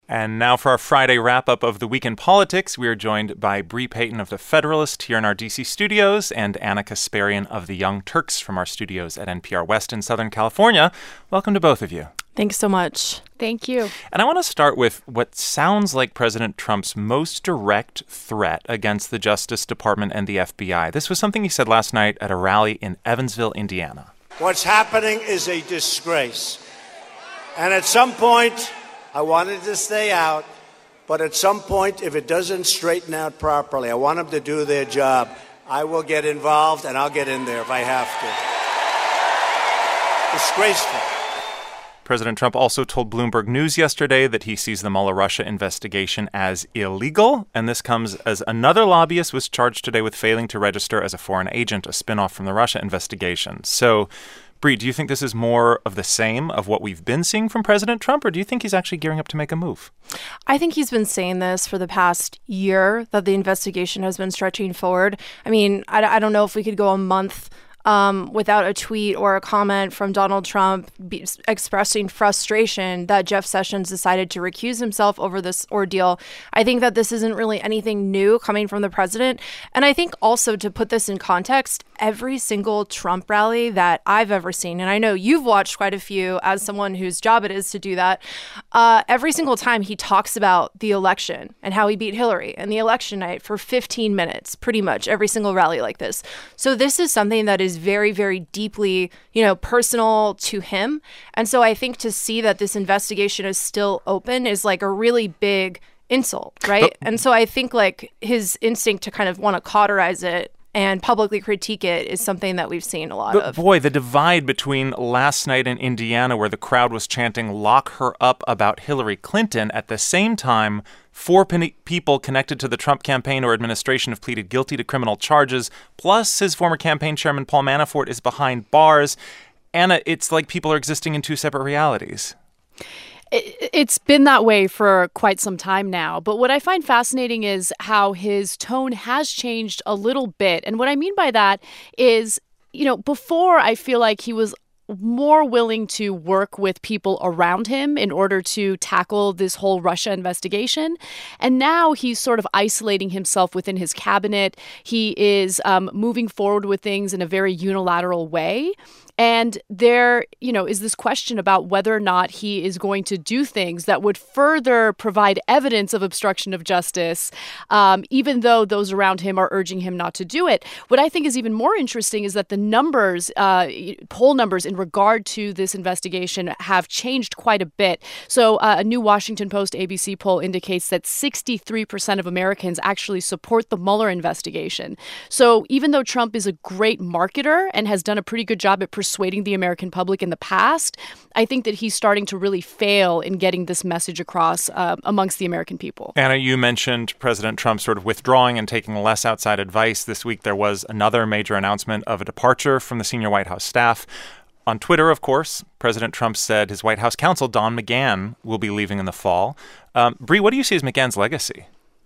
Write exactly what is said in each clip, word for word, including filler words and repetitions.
And now for our Friday wrap-up of the week in politics, we are joined by Bree Payton of The Federalist here in our D C studios and Anna Kasparian of The Young Turks from our studios at N P R West in Southern California. Welcome to both of you. Thanks so much. Thank you. And I want to start with what sounds like President Trump's most direct threat against the Justice Department and the F B I. This was something he said last night at a rally in Evansville, Indiana. What's happening is a disgrace. And at some point, I wanted to stay out, but at some point, if it doesn't straighten out properly, I want them to do their job. I will get involved, and I'll get in there if I have to. Disgraceful. President Trump also told Bloomberg News yesterday that he sees the Mueller-Russia investigation as illegal, and this comes as another lobbyist was charged today with failing to register as a foreign agent, a spinoff from the Russia investigation. So, Bree, do you think this is more of the same of what we've been seeing from President Trump, or do you think he's actually gearing up to make a move? I think he's been saying this for the past year, that the investigation has been stretching forward. I mean, I, I don't know if we could go a month Um, without a tweet or a comment from Donald Trump be, expressing frustration that Jeff Sessions decided to recuse himself over this ordeal. I think that this isn't really anything new coming from the president. And I think also, to put this in context, every single Trump rally that I've ever seen, and I know you've watched quite a few as someone whose job it is to do that, uh, every single time he talks about the election and how he beat Hillary and the election night for fifteen minutes, pretty much every single rally like this. So this is something that is very, very deeply, you know, personal to him. And so I think to see that this investigation is still open is like a really big insult, right? But, and so I think like his instinct to kind of want to cauterize it and publicly critique it is something that we've seen a lot but of. Boy, the divide between last night in Indiana, where the crowd was chanting "lock her up" about Hillary Clinton, at the same time, four pe- people connected to the Trump campaign or administration have pleaded guilty to criminal charges, plus his former campaign chairman Paul Manafort is behind bars. Anna, it's like people are existing in two separate realities. It's been that way for quite some time now. But what I find fascinating is how his tone has changed a little bit. And what I mean by that is, you know, before I feel like he was more willing to work with people around him in order to tackle this whole Russia investigation. And now he's sort of isolating himself within his cabinet. He is um, moving forward with things in a very unilateral way. And there, you know, is this question about whether or not he is going to do things that would further provide evidence of obstruction of justice, um, even though those around him are urging him not to do it. What I think is even more interesting is that the numbers, uh, poll numbers in regard to this investigation have changed quite a bit. So uh, a new Washington Post A B C poll indicates that sixty-three percent of Americans actually support the Mueller investigation. So even though Trump is a great marketer and has done a pretty good job at persuading the American public in the past, I think that he's starting to really fail in getting this message across uh, amongst the American people. Anna, you mentioned President Trump sort of withdrawing and taking less outside advice. This week, there was another major announcement of a departure from the senior White House staff. On Twitter, of course, President Trump said his White House counsel, Don McGahn, will be leaving in the fall. Um, Bree, what do you see as McGahn's legacy?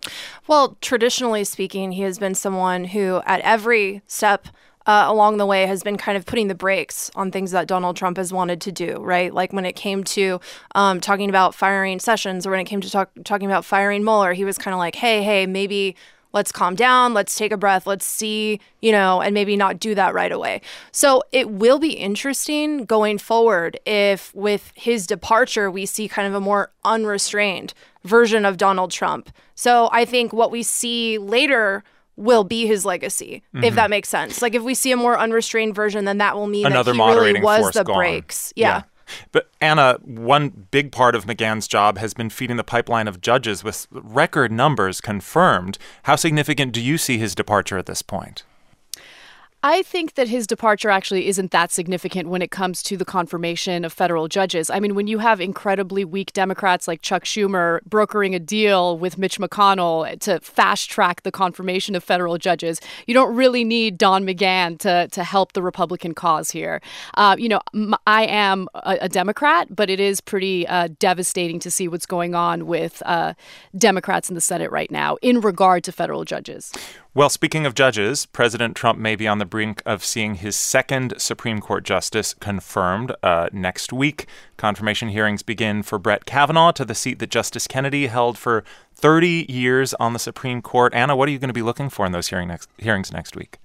Well, traditionally speaking, he has been someone who at every step Uh, along the way has been kind of putting the brakes on things that Donald Trump has wanted to do, right? Like when it came to um, talking about firing Sessions, or when it came to talk, talking about firing Mueller, he was kind of like, hey, hey, maybe let's calm down, let's take a breath, let's see, you know, and maybe not do that right away. So it will be interesting going forward if with his departure, we see kind of a more unrestrained version of Donald Trump. So I think what we see later will be his legacy, mm-hmm. if that makes sense. Like if we see a more unrestrained version, then that will mean Another that he really was force the gone. brakes. Yeah. yeah. But Anna, one big part of McGahn's job has been feeding the pipeline of judges with record numbers confirmed. How significant do you see his departure at this point? I think that his departure actually isn't that significant when it comes to the confirmation of federal judges. I mean, when you have incredibly weak Democrats like Chuck Schumer brokering a deal with Mitch McConnell to fast track the confirmation of federal judges, you don't really need Don McGahn to, to help the Republican cause here. Uh, you know, m- I am a, a Democrat, but it is pretty uh, devastating to see what's going on with uh, Democrats in the Senate right now in regard to federal judges. Well, speaking of judges, President Trump may be on the brink of seeing his second Supreme Court justice confirmed uh, next week. Confirmation hearings begin for Brett Kavanaugh to the seat that Justice Kennedy held for thirty years on the Supreme Court. Anna, what are you going to be looking for in those hearing next, hearings next week?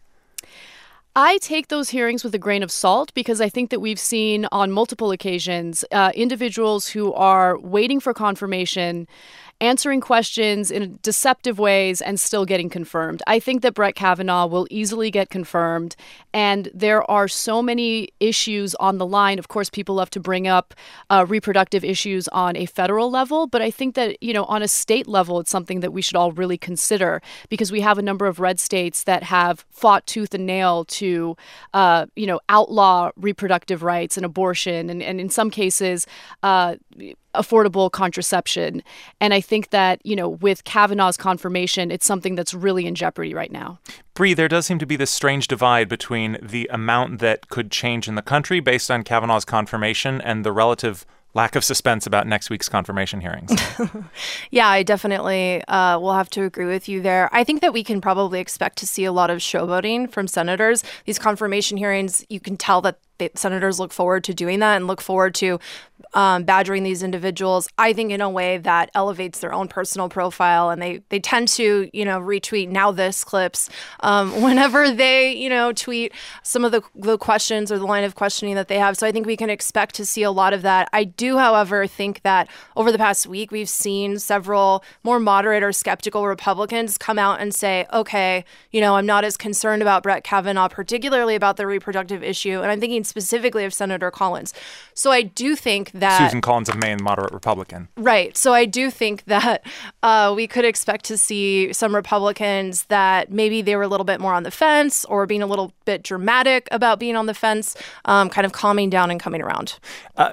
I take those hearings with a grain of salt because I think that we've seen on multiple occasions uh, individuals who are waiting for confirmation, answering questions in deceptive ways, and still getting confirmed. I think that Brett Kavanaugh will easily get confirmed, and there are so many issues on the line. Of course, people love to bring up uh, reproductive issues on a federal level, but I think that, you know, on a state level, it's something that we should all really consider because we have a number of red states that have fought tooth and nail to, uh, you know, outlaw reproductive rights and abortion, and, and in some cases, uh, affordable contraception. And I think that, you know, with Kavanaugh's confirmation, it's something that's really in jeopardy right now. Bree, there does seem to be this strange divide between the amount that could change in the country based on Kavanaugh's confirmation and the relative lack of suspense about next week's confirmation hearings. Yeah, I definitely uh, will have to agree with you there. I think that we can probably expect to see a lot of showboating from senators. These confirmation hearings, you can tell that the senators look forward to doing that and look forward to um, badgering these individuals, I think, in a way that elevates their own personal profile. And they, they tend to, you know, retweet now this clips um, whenever they, you know, tweet some of the, the questions or the line of questioning that they have. So I think we can expect to see a lot of that. I do, however, think that over the past week, we've seen several more moderate or skeptical Republicans come out and say, okay, you know, I'm not as concerned about Brett Kavanaugh, particularly about the reproductive issue. And I'm thinking specifically of Senator Collins. So I do think that Susan Collins of Maine, moderate Republican. Right. So I do think that uh, we could expect to see some Republicans that maybe they were a little bit more on the fence or being a little bit dramatic about being on the fence, um, kind of calming down and coming around. Uh,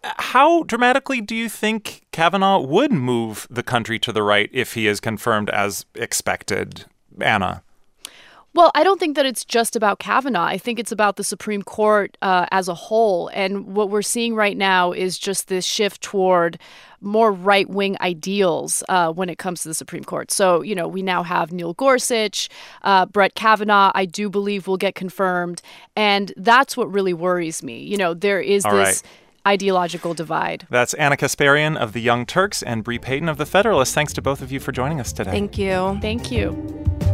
how dramatically do you think Kavanaugh would move the country to the right if he is confirmed as expected, Anna? Well, I don't think that it's just about Kavanaugh. I think it's about the Supreme Court uh, as a whole. And what we're seeing right now is just this shift toward more right-wing ideals uh, when it comes to the Supreme Court. So, you know, we now have Neil Gorsuch, uh, Brett Kavanaugh, I do believe will get confirmed. And that's what really worries me. You know, there is All this right. ideological divide. That's Anna Kasparian of the Young Turks and Bree Payton of the Federalist. Thanks to both of you for joining us today. Thank you. Thank you.